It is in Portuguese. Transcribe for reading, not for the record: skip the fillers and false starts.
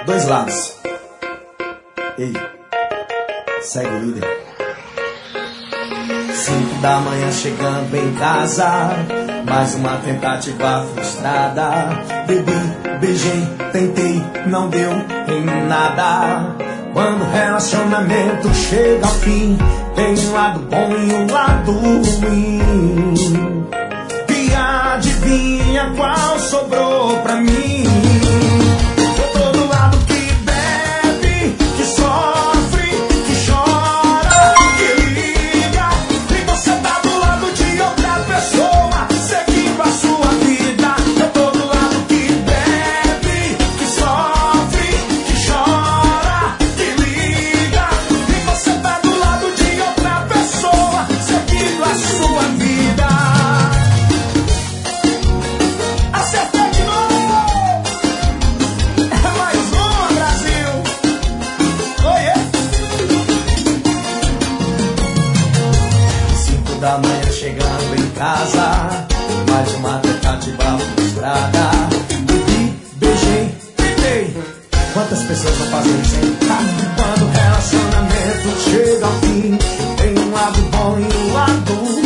Dois lados. Ei, segue o líder. 5 da manhã chegando em casa, mais uma tentativa frustrada. Bebi, beijei, tentei, não deu em nada. Quando o relacionamento chega ao fim, tem um lado bom e um lado ruim. E adivinha qual sobrou pra mim? Eu tô do lado que bebe, que sofre, que chora, que liga. E você tá do lado de outra pessoa, seguindo a sua vida. Eu tô do lado que bebe, que sofre, que chora, que liga. E você tá do lado de outra pessoa, seguindo a sua vida. Acertei de novo! É mais uma, Brasil! Oiê! 5 da manhã chegando em casa, mais uma tentativa frustrada. Bebi, beijei, tentei. Quantas pessoas não fazem isso, hein? Quando o relacionamento chega ao fim, tem um lado bom e um lado